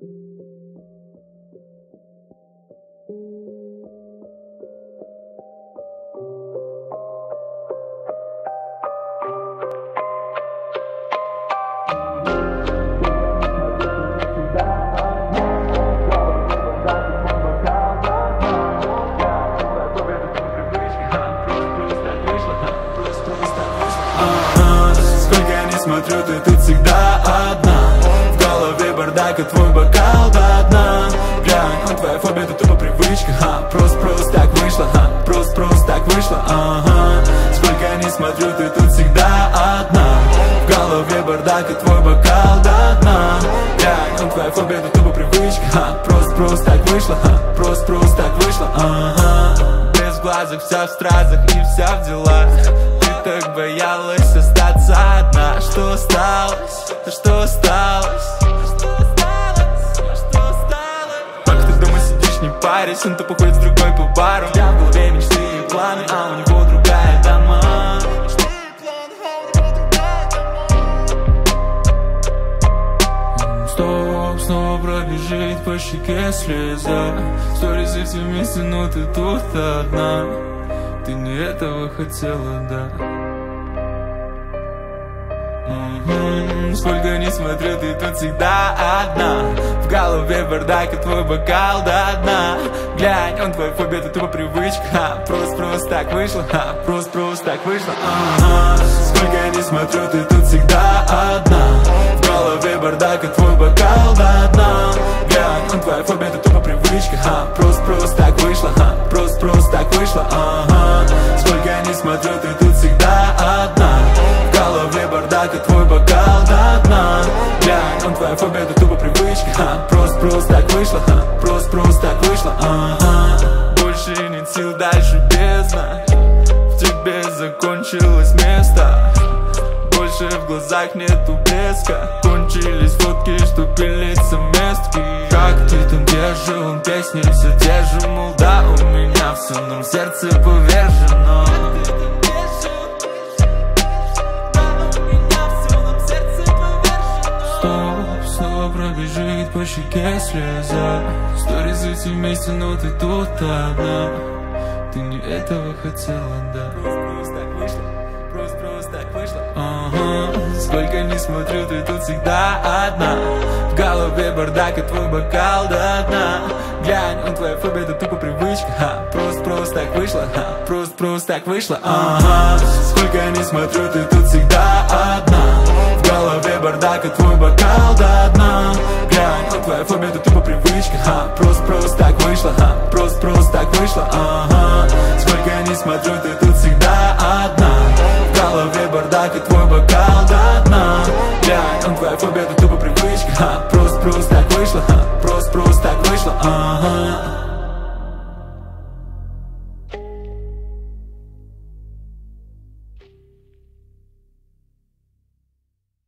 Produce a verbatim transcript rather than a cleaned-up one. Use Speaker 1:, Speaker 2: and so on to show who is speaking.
Speaker 1: Смотрю, ты тут всегда одна. В голове бардак, и твой бокал до дна. Глянь, он твоя фобия, это тупо привычка. Ха, просто-просто так вышло, ха, просто-просто так вышло, ага. Сколько не смотрю, ты тут всегда одна. В голове бардак, и твой бокал до дна. Глянь, он твоя фобия, это тупо привычка. Ха, просто-просто так вышло, ха, просто-просто так вышло, ага. Без глазок, вся в стразах и вся в делах. Так боялась остаться одна. Что осталось? Что осталось? Что осталось? Что осталось? Пока ты дома сидишь, не парясь, он тупо ходит с другой по бару. Я в голове мечты и планы, а у него другая дома. Стоп, снова пробежит по щеке слеза. Сторизы все вместе, но ты тут одна. Ты не этого хотела, да? Mm-hmm. Сколько не смотрю, ты тут всегда одна. В голове бардак, и твой бокал до дна. Глянь, он твоя фобия, это тупо привычка. Просто-просто так вышло, просто-просто так вышло, ага. Сколько не смотрю, ты тут всегда одна. В голове бардак, и твой бокал до дна. Глянь, он твоя фобия, это тупо привычка. Просто-просто так вышло, просто-просто так вышло, ага. Сколько не смотрю, ты тут всегда одна. В голове бардак, и твой бокал до дна. Глянь, он твоя фобия, это тупо привычка. Просто-просто так вышло, просто-просто так вышло, ага. Больше нет сил, дальше бездна. В тебе закончилось место. Больше в глазах нету блеска. Кончились фотки, что пилится местки. Как ты там, где жил, песни все те же. Мол, да, у меня все, но сердце повержено. Стоп, снова пробежит по щеке слеза. Сторизы все вместе, но ты тут одна. Ты не этого хотела, да? Просто-просто так вышло, просто-просто так вышло, ага. Сколько не смотрю, ты тут всегда одна. В голове бардак, и твой бокал до дна. Глянь, он твоя фобия, это тупо привычка. Просто-просто так вышло, просто-просто так вышло, ага. Сколько не смотрю, ты тут всегда одна. В голове бардак, и твой бокал до дна. Глянь, он твоя фобия, это тупо привычка. Просто-просто так вышло, просто-просто так вышло, ага. Сколько не смотрю, ты тут всегда одна. В голове бардак, и твой бокал до дна. Глянь, он твоя фобия, это тупо привычка. Просто-просто так вышло, просто-просто так вышло, ага.